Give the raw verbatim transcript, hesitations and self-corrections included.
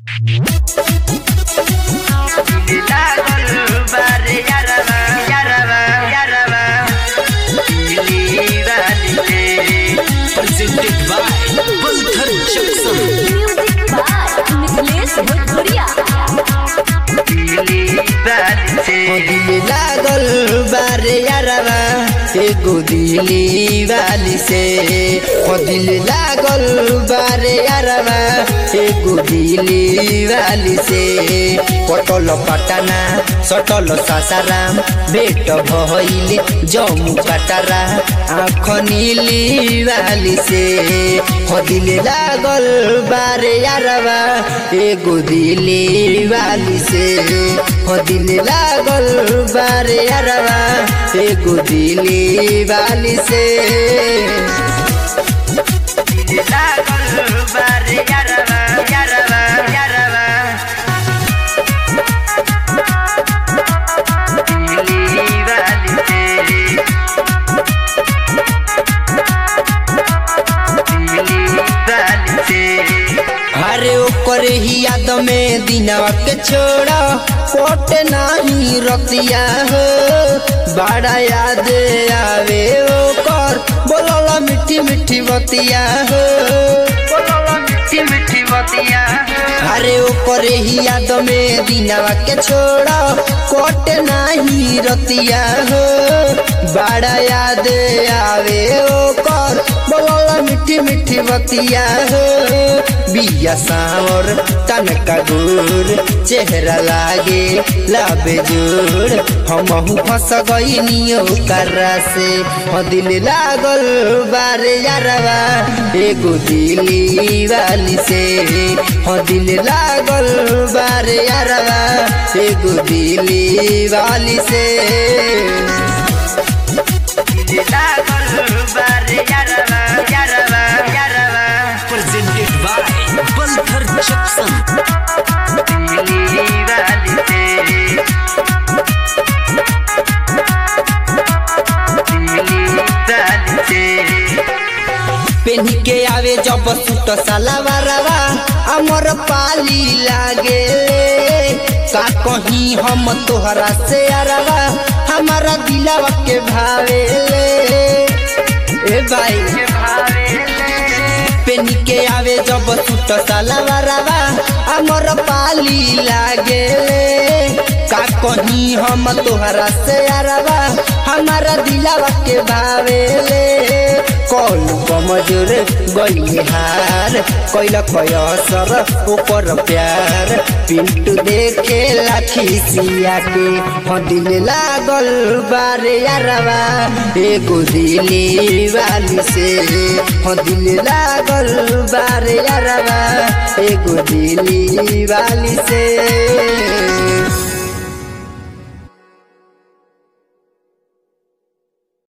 Presented by Pulthar Jackson. Music by Niklesh Bhojpuria. दिल लागल बारे यारवा एगो दिली वाली से ओ दिल लागल बारे यारवा एगो दिली वाली से पटल पटना सटल सासाराम भेट भइल जम्मू कटरा आँख नीली वाली से ओ दिल लागल बारे यारवा एगो दिली वाली से ओ दिल लागल बारे यारवा एगो दिली वाली से दिल लागल बारे यारवा यारवा यारवा दिली वाली से दिली वाली से अरे ओकर ही याद में दिनवा के छोड़ा कोट नहीं रतिया हो बड़ा याद आवे ओकर बोलला मिठी मिठी बतिया हो बोलला मिठी मिठी बतिया अरे ओकर ही याद में दिनवा के छोड़ा कोट नहीं रतिया हो बड़ा याद आवे ओकर बोलला मिठी मिठी बतिया हो बिया सावर तनका गुर चेहरा लागे लाबे जोर हमहु फंस गइनियो कररा से हो दिल लागल बारे यारवा एगो दिली वाली से हो दिल लागल बारे यारवा एगो दिली वाली से दिल लागल बारे यारवा यारवा यारवा Presented by Pulthar Jackson. पेन्ही के आवे जब सूट सलवारवा अमर पाली लागे का कहीं हम तोहरा से अरवा हमारा दिलवा के भावे ए भाई पेन्ही के आवे जब सूट सलवारवा अमर पाली लागे का कहीं हम तोहरा से अरवा हमारा दिलवा के भावे कौन कमजोर गई हार कैल खयसर ऊपर प्यार पिंटू देखे लाठी सिया के हो दिल लागल बारे यारवा एगो दिली वाली से हो दिल लागल बारे यारवा एगो दिली वाली से।